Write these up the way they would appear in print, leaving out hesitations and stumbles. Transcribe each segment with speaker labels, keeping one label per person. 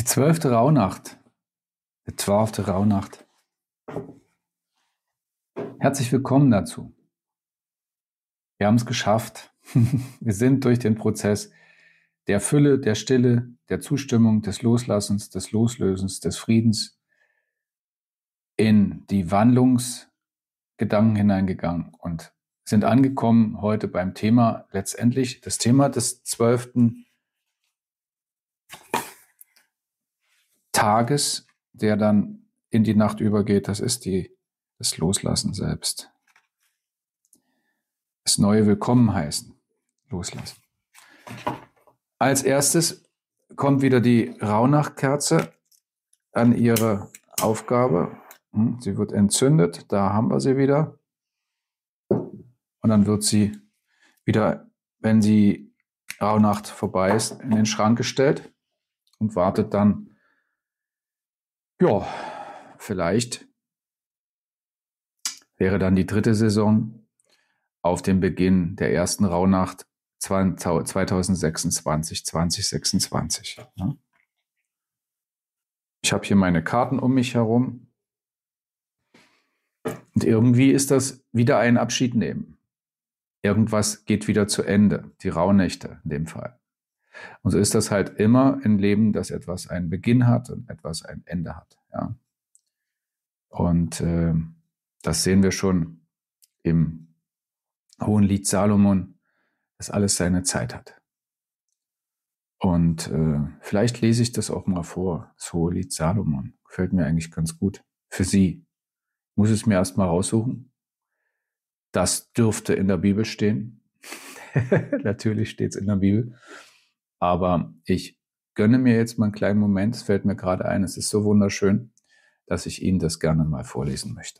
Speaker 1: Die 12. Rauhnacht. Die 12. Rauhnacht. Herzlich willkommen dazu. Wir haben es geschafft. Wir sind durch den Prozess der Fülle, der Stille, der Zustimmung, des Loslassens, des Loslösens, des Friedens in die Wandlungsgedanken hineingegangen und sind angekommen heute beim Thema, letztendlich das Thema des 12. Tages, der dann in die Nacht übergeht. Das ist das Loslassen selbst. Das neue Willkommen heißen. Loslassen. Als erstes kommt wieder die Rauhnachtkerze an ihre Aufgabe. Sie wird entzündet, da haben wir sie wieder. Und dann wird sie wieder, wenn die Rauhnacht vorbei ist, in den Schrank gestellt und wartet dann, ja, vielleicht wäre dann die 3. Saison auf den Beginn der ersten Rauhnacht 2026. Ich habe hier meine Karten um mich herum und irgendwie ist das wieder ein Abschied nehmen. Irgendwas geht wieder zu Ende, die Rauhnächte in dem Fall. Und so ist das halt immer im Leben, dass etwas einen Beginn hat und etwas ein Ende hat. Ja. Und das sehen wir schon im Hohenlied Salomon, dass alles seine Zeit hat. Und vielleicht lese ich das auch mal vor, das Hohelied Salomon. Gefällt mir eigentlich ganz gut. Für Sie. Ich muss es mir erst mal raussuchen. Das dürfte in der Bibel stehen. Natürlich steht es in der Bibel. Aber ich gönne mir jetzt mal einen kleinen Moment. Es fällt mir gerade ein, es ist so wunderschön, dass ich Ihnen das gerne mal vorlesen möchte.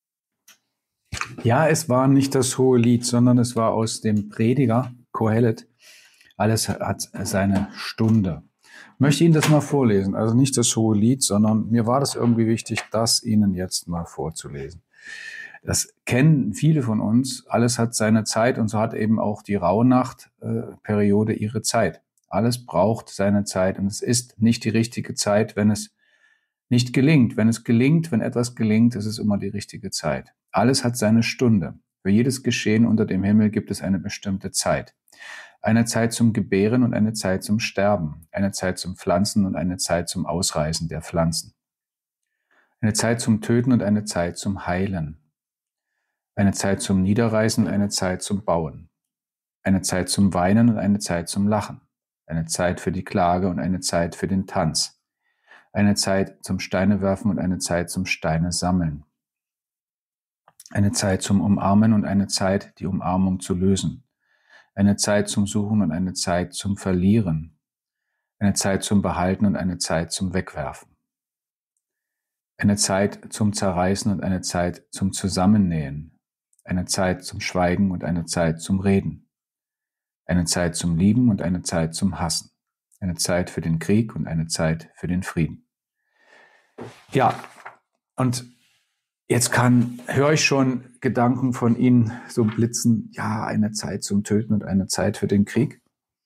Speaker 1: Ja, es war nicht das Hohelied, sondern es war aus dem Prediger Kohelet. Alles hat seine Stunde. Ich möchte Ihnen das mal vorlesen. Also nicht das Hohelied, sondern mir war das irgendwie wichtig, das Ihnen jetzt mal vorzulesen. Das kennen viele von uns. Alles hat seine Zeit und so hat eben auch die Rauhnacht-Periode ihre Zeit. Alles braucht seine Zeit und es ist nicht die richtige Zeit, wenn es nicht gelingt. Wenn etwas gelingt, ist es immer die richtige Zeit. Alles hat seine Stunde. Für jedes Geschehen unter dem Himmel gibt es eine bestimmte Zeit. Eine Zeit zum Gebären und eine Zeit zum Sterben. Eine Zeit zum Pflanzen und eine Zeit zum Ausreißen der Pflanzen. Eine Zeit zum Töten und eine Zeit zum Heilen. Eine Zeit zum Niederreißen und eine Zeit zum Bauen. Eine Zeit zum Weinen und eine Zeit zum Lachen. Eine Zeit für die Klage und eine Zeit für den Tanz. Eine Zeit zum Steine werfen und eine Zeit zum Steine sammeln. Eine Zeit zum Umarmen und eine Zeit, die Umarmung zu lösen. Eine Zeit zum Suchen und eine Zeit zum Verlieren. Eine Zeit zum Behalten und eine Zeit zum Wegwerfen. Eine Zeit zum Zerreißen und eine Zeit zum Zusammennähen. Eine Zeit zum Schweigen und eine Zeit zum Reden. Eine Zeit zum Lieben und eine Zeit zum Hassen. Eine Zeit für den Krieg und eine Zeit für den Frieden. Ja, und jetzt höre ich schon Gedanken von Ihnen so blitzen, ja, eine Zeit zum Töten und eine Zeit für den Krieg.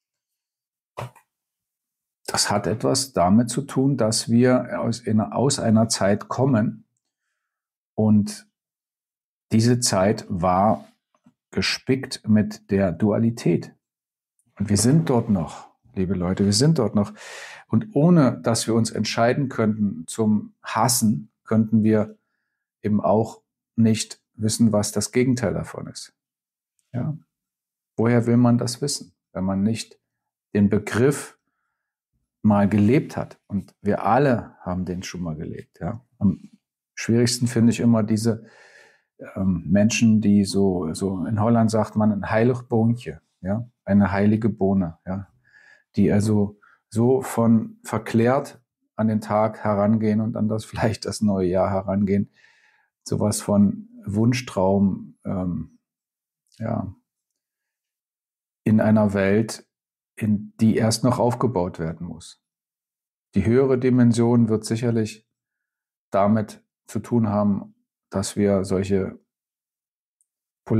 Speaker 1: Das hat etwas damit zu tun, dass wir aus einer Zeit kommen und diese Zeit war gespickt mit der Dualität. Und wir sind dort noch, liebe Leute, wir sind dort noch. Und ohne, dass wir uns entscheiden könnten zum Hassen, könnten wir eben auch nicht wissen, was das Gegenteil davon ist. Ja? Woher will man das wissen, wenn man nicht den Begriff mal gelebt hat? Und wir alle haben den schon mal gelebt. Ja? Am schwierigsten finde ich immer diese Menschen, die so in Holland sagt man ein heilig Boontje, ja, eine heilige Bohne, ja, die also so von verklärt an den Tag herangehen und an vielleicht das neue Jahr herangehen, sowas von Wunschtraum, ja, in einer Welt, in die erst noch aufgebaut werden muss. Die höhere Dimension wird sicherlich damit zu tun haben, dass wir solche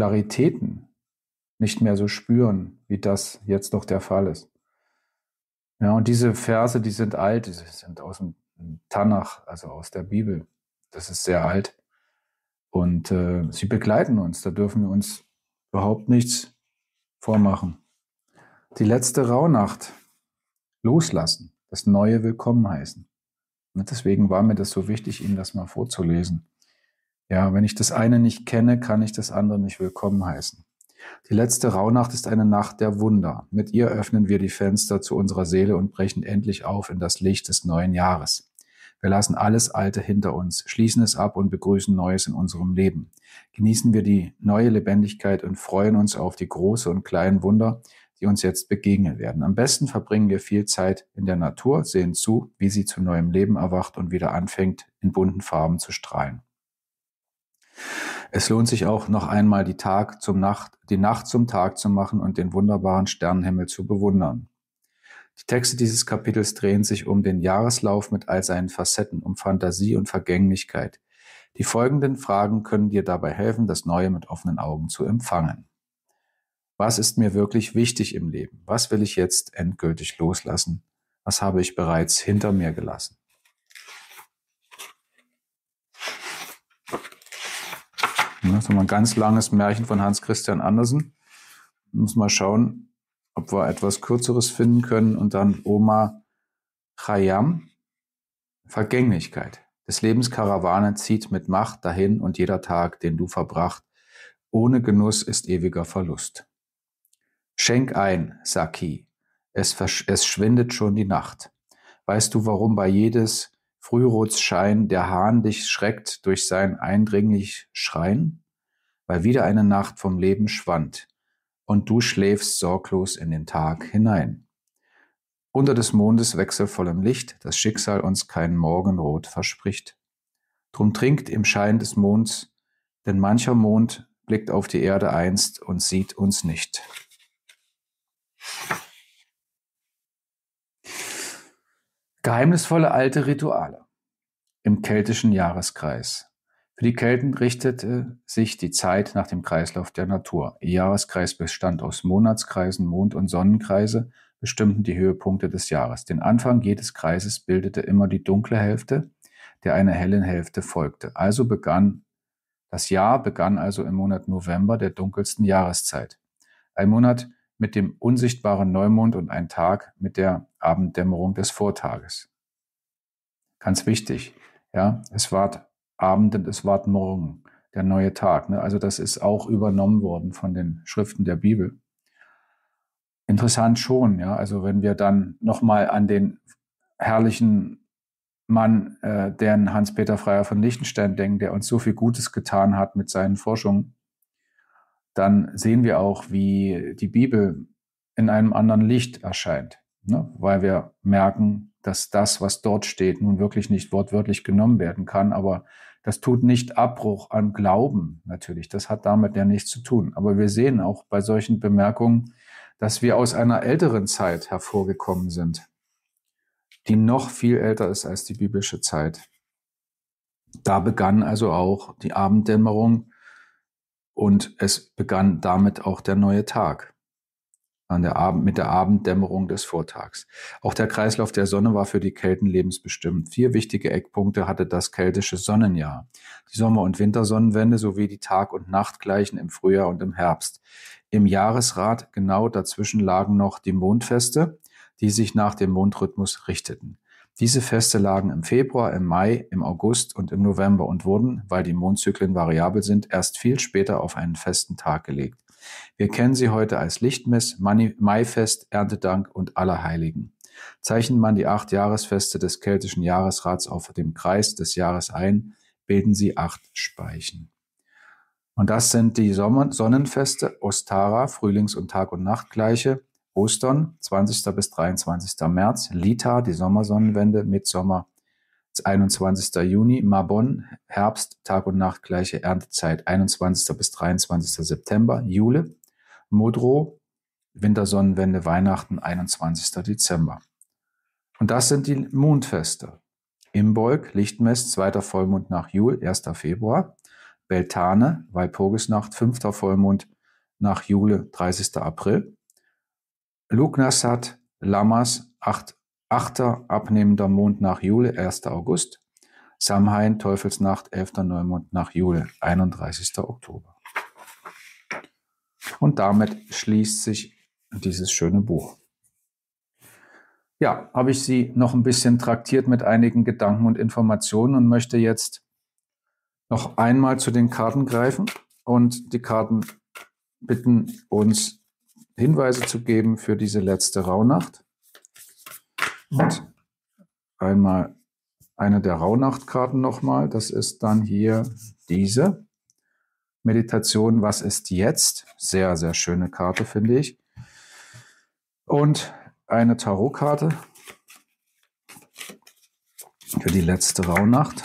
Speaker 1: Polaritäten nicht mehr so spüren, wie das jetzt noch der Fall ist. Ja, und diese Verse, die sind alt, die sind aus dem Tanach, also aus der Bibel. Das ist sehr alt. Und sie begleiten uns, da dürfen wir uns überhaupt nichts vormachen. Die letzte Rauhnacht, loslassen, das Neue willkommen heißen. Und deswegen war mir das so wichtig, Ihnen das mal vorzulesen. Ja, wenn ich das eine nicht kenne, kann ich das andere nicht willkommen heißen. Die letzte Rauhnacht ist eine Nacht der Wunder. Mit ihr öffnen wir die Fenster zu unserer Seele und brechen endlich auf in das Licht des neuen Jahres. Wir lassen alles Alte hinter uns, schließen es ab und begrüßen Neues in unserem Leben. Genießen wir die neue Lebendigkeit und freuen uns auf die großen und kleinen Wunder, die uns jetzt begegnen werden. Am besten verbringen wir viel Zeit in der Natur, sehen zu, wie sie zu neuem Leben erwacht und wieder anfängt, in bunten Farben zu strahlen. Es lohnt sich auch noch einmal die Nacht zum Tag zu machen und den wunderbaren Sternenhimmel zu bewundern. Die Texte dieses Kapitels drehen sich um den Jahreslauf mit all seinen Facetten, um Fantasie und Vergänglichkeit. Die folgenden Fragen können dir dabei helfen, das Neue mit offenen Augen zu empfangen. Was ist mir wirklich wichtig im Leben? Was will ich jetzt endgültig loslassen? Was habe ich bereits hinter mir gelassen? Das ist mal ein ganz langes Märchen von Hans Christian Andersen. Muss mal schauen, ob wir etwas Kürzeres finden können. Und dann Omar Khayyam, Vergänglichkeit. Des Lebens Karawane zieht mit Macht dahin und jeder Tag, den du verbracht, ohne Genuss ist ewiger Verlust. Schenk ein, Saki, es schwindet schon die Nacht. Weißt du, warum bei jedes Frührotsschein der Hahn dich schreckt durch sein eindringlich Schreien? Weil wieder eine Nacht vom Leben schwand und du schläfst sorglos in den Tag hinein. Unter des Mondes wechselvollem Licht das Schicksal uns kein Morgenrot verspricht. Drum trinkt im Schein des Monds, denn mancher Mond blickt auf die Erde einst und sieht uns nicht. Geheimnisvolle alte Rituale im keltischen Jahreskreis. Für die Kelten richtete sich die Zeit nach dem Kreislauf der Natur. Ihr Jahreskreis bestand aus Monatskreisen, Mond- und Sonnenkreise, bestimmten die Höhepunkte des Jahres. Den Anfang jedes Kreises bildete immer die dunkle Hälfte, der einer hellen Hälfte folgte. Das Jahr begann also im Monat November, der dunkelsten Jahreszeit. Ein Monat mit dem unsichtbaren Neumond und ein Tag mit der Abenddämmerung des Vortages. Ganz wichtig, ja, es ward Abend und es ward Morgen, der neue Tag. Ne? Also das ist auch übernommen worden von den Schriften der Bibel. Interessant schon, ja. Also wenn wir dann nochmal an den herrlichen Mann, den Hans-Peter Freyer von Liechtenstein denken, der uns so viel Gutes getan hat mit seinen Forschungen, dann sehen wir auch, wie die Bibel in einem anderen Licht erscheint, ne? Weil wir merken, dass das, was dort steht, nun wirklich nicht wortwörtlich genommen werden kann, aber das tut nicht Abbruch an Glauben natürlich, das hat damit ja nichts zu tun. Aber wir sehen auch bei solchen Bemerkungen, dass wir aus einer älteren Zeit hervorgekommen sind, die noch viel älter ist als die biblische Zeit. Da begann also auch die Abenddämmerung und es begann damit auch der neue Tag mit der Abenddämmerung des Vortags. Auch der Kreislauf der Sonne war für die Kelten lebensbestimmend. 4 wichtige Eckpunkte hatte das keltische Sonnenjahr. Die Sommer- und Wintersonnenwende sowie die Tag- und Nachtgleichen im Frühjahr und im Herbst. Im Jahresrat genau dazwischen lagen noch die Mondfeste, die sich nach dem Mondrhythmus richteten. Diese Feste lagen im Februar, im Mai, im August und im November und wurden, weil die Mondzyklen variabel sind, erst viel später auf einen festen Tag gelegt. Wir kennen sie heute als Lichtmess, Maifest, Erntedank und Allerheiligen. Zeichnet man die 8 Jahresfeste des keltischen Jahresrats auf dem Kreis des Jahres ein, bilden sie 8 Speichen. Und das sind die Sonnenfeste, Ostara, Frühlings- und Tag- und Nachtgleiche, Ostern, 20. bis 23. März, Lita, die Sommersonnenwende, Mitsommer, 21. Juni, Mabon, Herbst, Tag- und Nachtgleiche, Erntezeit, 21. bis 23. September, Jule, Modrow, Wintersonnenwende, Weihnachten, 21. Dezember. Und das sind die Mondfeste. Imbolg, Lichtmess, 2. Vollmond nach Jul, 1. Februar. Beltane, Walpurgisnacht, 5. Vollmond nach Jule, 30. April. Lugnasat, Lammas, 8 8. abnehmender Mond nach Jule, 1. August. Samhain, Teufelsnacht, 11. Neumond nach Jule, 31. Oktober. Und damit schließt sich dieses schöne Buch. Ja, habe ich Sie noch ein bisschen traktiert mit einigen Gedanken und Informationen und möchte jetzt noch einmal zu den Karten greifen und die Karten bitten, uns Hinweise zu geben für diese letzte Rauhnacht. Und einmal eine der Rauhnachtkarten nochmal, das ist dann hier diese Meditation, was ist jetzt? Sehr, sehr schöne Karte, finde ich. Und eine Tarotkarte für die letzte Rauhnacht.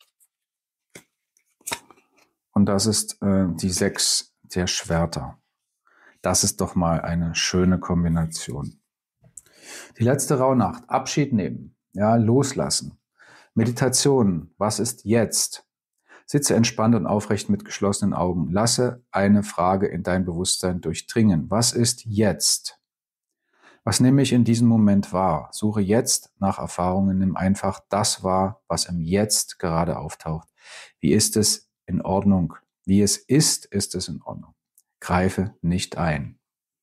Speaker 1: Und das ist die 6 der Schwerter. Das ist doch mal eine schöne Kombination. Die letzte Rauhnacht, Abschied nehmen, ja, loslassen. Meditation, was ist jetzt? Sitze entspannt und aufrecht mit geschlossenen Augen. Lasse eine Frage in dein Bewusstsein durchdringen. Was ist jetzt? Was nehme ich in diesem Moment wahr? Suche jetzt nach Erfahrungen, nimm einfach das wahr, was im Jetzt gerade auftaucht. Wie ist es in Ordnung? Wie es ist es in Ordnung. Greife nicht ein.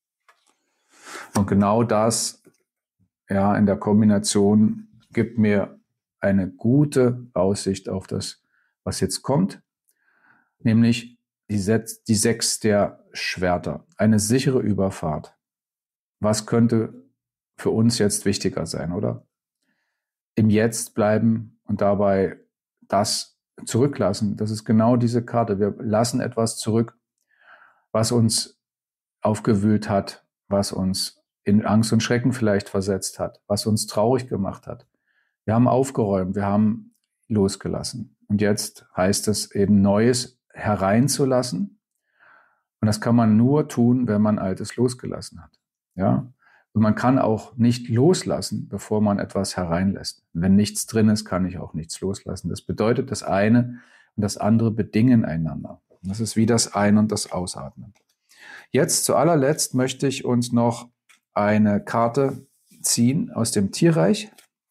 Speaker 1: Und genau das, ja, in der Kombination gibt mir eine gute Aussicht auf das, was jetzt kommt, nämlich die 6 der Schwerter. Eine sichere Überfahrt. Was könnte für uns jetzt wichtiger sein, oder? Im Jetzt bleiben und dabei das zurücklassen. Das ist genau diese Karte. Wir lassen etwas zurück, was uns aufgewühlt hat, was uns in Angst und Schrecken vielleicht versetzt hat, was uns traurig gemacht hat. Wir haben aufgeräumt, wir haben losgelassen. Und jetzt heißt es eben, Neues hereinzulassen. Und das kann man nur tun, wenn man Altes losgelassen hat. Ja? Und man kann auch nicht loslassen, bevor man etwas hereinlässt. Wenn nichts drin ist, kann ich auch nichts loslassen. Das bedeutet, das eine und das andere bedingen einander. Das ist wie das Ein- und das Ausatmen. Jetzt zu allerletzt möchte ich uns noch eine Karte ziehen aus dem Tierreich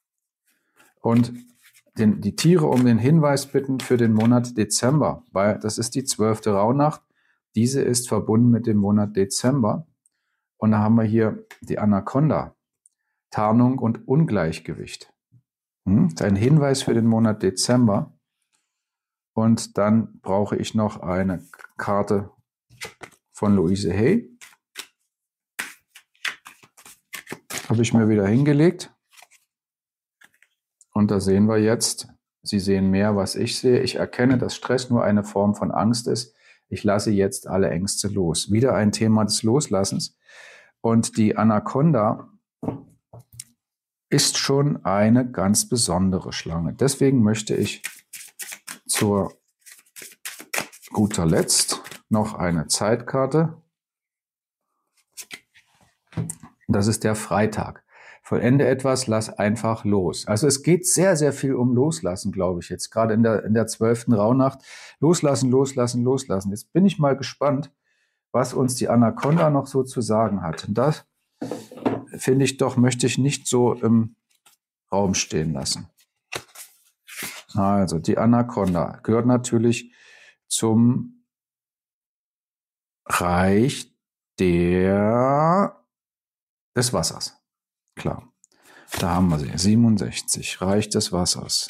Speaker 1: und die Tiere um den Hinweis bitten für den Monat Dezember, weil das ist die 12. Rauhnacht. Diese ist verbunden mit dem Monat Dezember. Und da haben wir hier die Anaconda, Tarnung und Ungleichgewicht. Das ist ein Hinweis für den Monat Dezember. Und dann brauche ich noch eine Karte von Louise Hay. Habe ich mir wieder hingelegt. Und da sehen wir jetzt, Sie sehen mehr, was ich sehe. Ich erkenne, dass Stress nur eine Form von Angst ist. Ich lasse jetzt alle Ängste los. Wieder ein Thema des Loslassens. Und die Anaconda ist schon eine ganz besondere Schlange. Deswegen möchte ich zu guter Letzt noch eine Zeitkarte. Das ist der Freitag. Vollende etwas, lass einfach los. Also es geht sehr, sehr viel um Loslassen, glaube ich jetzt. Gerade in der 12. Rauhnacht. Loslassen, loslassen, loslassen. Jetzt bin ich mal gespannt, was uns die Anaconda noch so zu sagen hat. Und das, finde ich doch, möchte ich nicht so im Raum stehen lassen. Also die Anaconda gehört natürlich zum Reich des Wassers. Klar, da haben wir sie. 67, Reich des Wassers.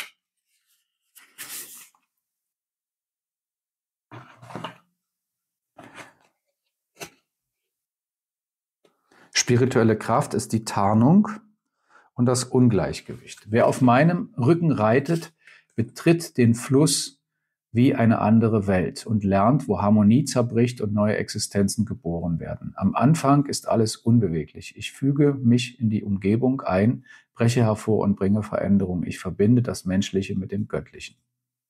Speaker 1: Spirituelle Kraft ist die Tarnung und das Ungleichgewicht. Wer auf meinem Rücken reitet, betritt den Fluss wie eine andere Welt und lernt, wo Harmonie zerbricht und neue Existenzen geboren werden. Am Anfang ist alles unbeweglich. Ich füge mich in die Umgebung ein, breche hervor und bringe Veränderung. Ich verbinde das Menschliche mit dem Göttlichen.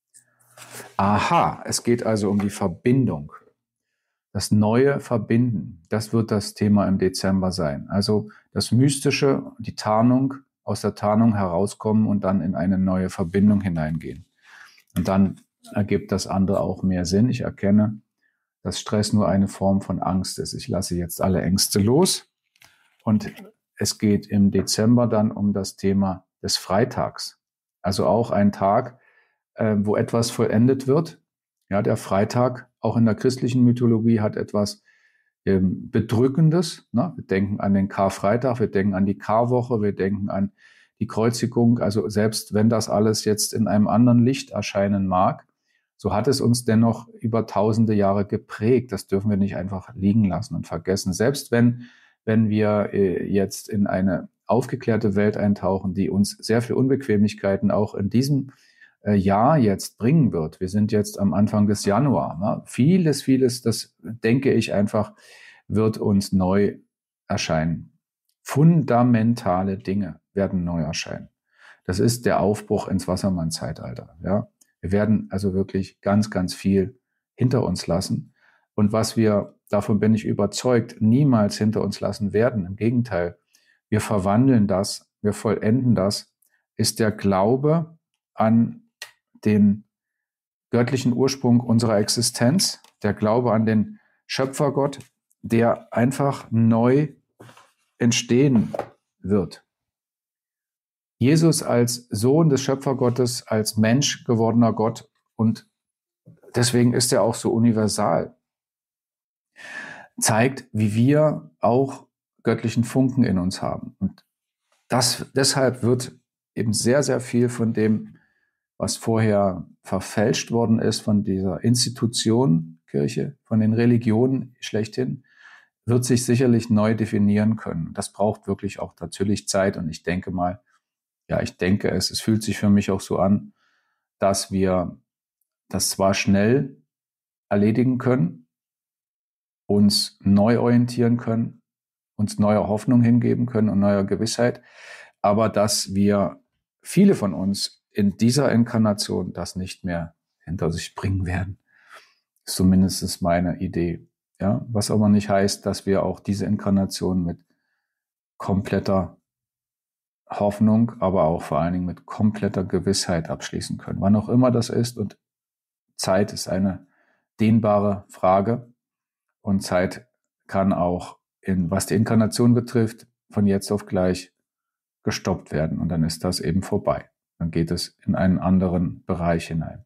Speaker 1: Aha, es geht also um die Verbindung. Das neue Verbinden, das wird das Thema im Dezember sein. Also das Mystische, die Tarnung, aus der Tarnung herauskommen und dann in eine neue Verbindung hineingehen. Und dann ergibt das andere auch mehr Sinn. Ich erkenne, dass Stress nur eine Form von Angst ist. Ich lasse jetzt alle Ängste los und es geht im Dezember dann um das Thema des Freitags. Also auch ein Tag, wo etwas vollendet wird. Ja, der Freitag, auch in der christlichen Mythologie, hat etwas Bedrückendes. Ne? Wir denken an den Karfreitag, wir denken an die Karwoche, wir denken an die Kreuzigung. Also selbst wenn das alles jetzt in einem anderen Licht erscheinen mag, so hat es uns dennoch über tausende Jahre geprägt. Das dürfen wir nicht einfach liegen lassen und vergessen. Selbst wenn wir jetzt in eine aufgeklärte Welt eintauchen, die uns sehr viel Unbequemlichkeiten auch in diesem Jahr jetzt bringen wird. Wir sind jetzt am Anfang des Januar. Ne? Vieles, das denke ich einfach, wird uns neu erscheinen. Fundamentale Dinge werden neu erscheinen. Das ist der Aufbruch ins Wassermann-Zeitalter. Ja? Wir werden also wirklich ganz, ganz viel hinter uns lassen. Und was wir, davon bin ich überzeugt, niemals hinter uns lassen werden. Im Gegenteil, wir verwandeln das, wir vollenden das, ist der Glaube an den göttlichen Ursprung unserer Existenz, der Glaube an den Schöpfergott, der einfach neu entstehen wird. Jesus als Sohn des Schöpfergottes, als Mensch gewordener Gott, und deswegen ist er auch so universal, zeigt, wie wir auch göttlichen Funken in uns haben. Und deshalb wird eben sehr, sehr viel von dem, was vorher verfälscht worden ist, von dieser Institution Kirche, von den Religionen schlechthin, wird sich sicherlich neu definieren können. Das braucht wirklich auch natürlich Zeit, und ich denke mal, ja, es fühlt sich für mich auch so an, dass wir das zwar schnell erledigen können, uns neu orientieren können, uns neuer Hoffnung hingeben können und neuer Gewissheit, aber dass wir, viele von uns, in dieser Inkarnation das nicht mehr hinter sich bringen werden. Ist zumindest meine Idee. Ja, was aber nicht heißt, dass wir auch diese Inkarnation mit kompletter Hoffnung, aber auch vor allen Dingen mit kompletter Gewissheit abschließen können. Wann auch immer das ist, und Zeit ist eine dehnbare Frage, und Zeit kann auch, was die Inkarnation betrifft, von jetzt auf gleich gestoppt werden, und dann ist das eben vorbei. Dann geht es in einen anderen Bereich hinein.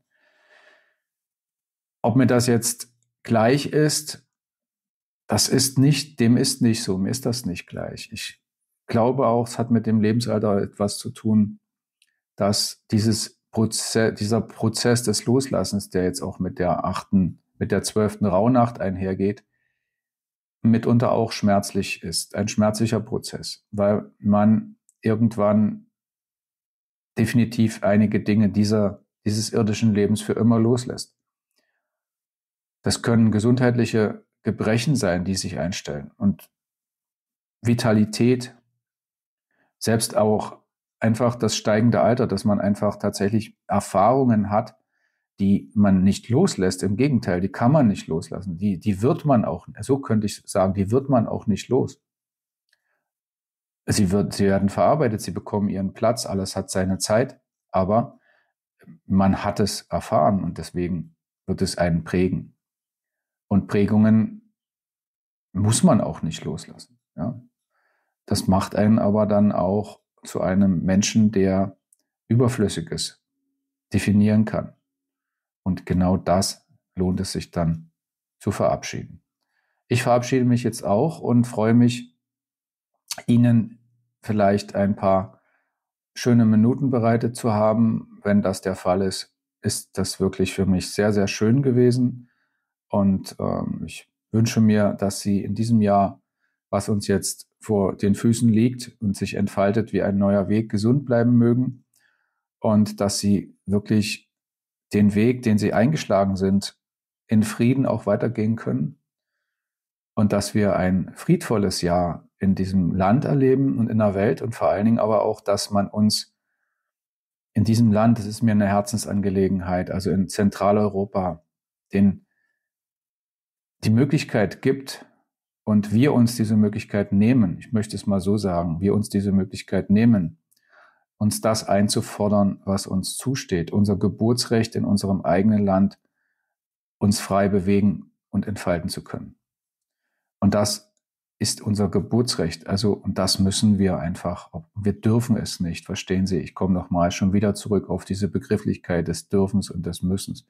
Speaker 1: Ob mir das jetzt gleich ist, dem ist nicht so, mir ist das nicht gleich. Ich glaube auch, es hat mit dem Lebensalter etwas zu tun, dass dieser Prozess des Loslassens, der jetzt auch mit der 12. Rauhnacht einhergeht, mitunter auch schmerzlich ist, ein schmerzlicher Prozess, weil man irgendwann definitiv einige Dinge dieses irdischen Lebens für immer loslässt. Das können gesundheitliche Gebrechen sein, die sich einstellen, und Vitalität, selbst auch einfach das steigende Alter, dass man einfach tatsächlich Erfahrungen hat, die man nicht loslässt. Im Gegenteil, die kann man nicht loslassen. Die wird man auch, so könnte ich sagen, die wird man auch nicht los. Sie werden verarbeitet, sie bekommen ihren Platz, alles hat seine Zeit, aber man hat es erfahren, und deswegen wird es einen prägen. Und Prägungen muss man auch nicht loslassen. Ja? Das macht einen aber dann auch zu einem Menschen, der Überflüssiges definieren kann. Und genau das lohnt es sich dann zu verabschieden. Ich verabschiede mich jetzt auch und freue mich, Ihnen vielleicht ein paar schöne Minuten bereitet zu haben. Wenn das der Fall ist, ist das wirklich für mich sehr, sehr schön gewesen. Und ich wünsche mir, dass Sie in diesem Jahr, was uns jetzt vor den Füßen liegt und sich entfaltet wie ein neuer Weg, gesund bleiben mögen, und dass Sie wirklich den Weg, den Sie eingeschlagen sind, in Frieden auch weitergehen können, und dass wir ein friedvolles Jahr in diesem Land erleben und in der Welt, und vor allen Dingen aber auch, dass man uns in diesem Land, das ist mir eine Herzensangelegenheit, also in Zentraleuropa, die Möglichkeit gibt, und wir uns diese Möglichkeit nehmen, ich möchte es mal so sagen, wir uns diese Möglichkeit nehmen, uns das einzufordern, was uns zusteht, unser Geburtsrecht in unserem eigenen Land, uns frei bewegen und entfalten zu können. Und das ist unser Geburtsrecht. Also, und das müssen wir einfach, wir dürfen es nicht, verstehen Sie? Ich komme nochmal schon wieder zurück auf diese Begrifflichkeit des Dürfens und des Müssens.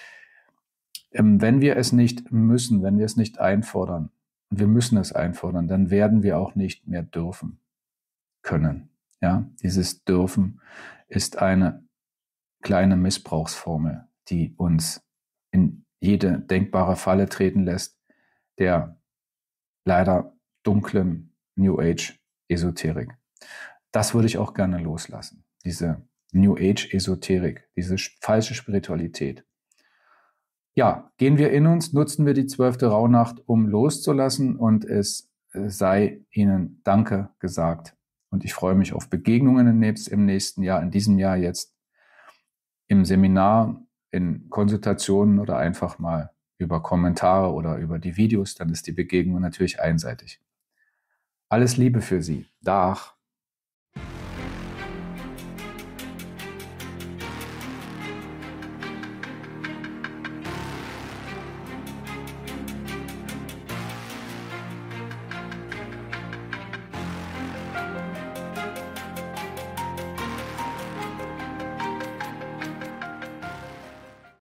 Speaker 1: Wenn wir es nicht müssen, wenn wir es nicht einfordern, und wir müssen es einfordern, dann werden wir auch nicht mehr dürfen können. Ja, dieses Dürfen ist eine kleine Missbrauchsformel, die uns in jede denkbare Falle treten lässt, der leider dunklen New Age Esoterik. Das würde ich auch gerne loslassen. Diese New Age Esoterik, diese falsche Spiritualität. Ja, gehen wir in uns, nutzen wir die 12. Rauhnacht, um loszulassen, und es sei Ihnen Danke gesagt. Und ich freue mich auf Begegnungen im nächsten Jahr, in diesem Jahr jetzt im Seminar, in Konsultationen oder einfach mal über Kommentare oder über die Videos. Dann ist die Begegnung natürlich einseitig. Alles Liebe für Sie. Dach.